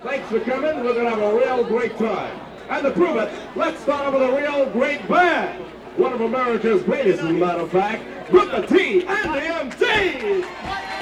Thanks for coming. We're going to have a real great time. And to prove it, let's start with a real great band. One of America's greatest, as a matter of fact, Booker T and the MTs.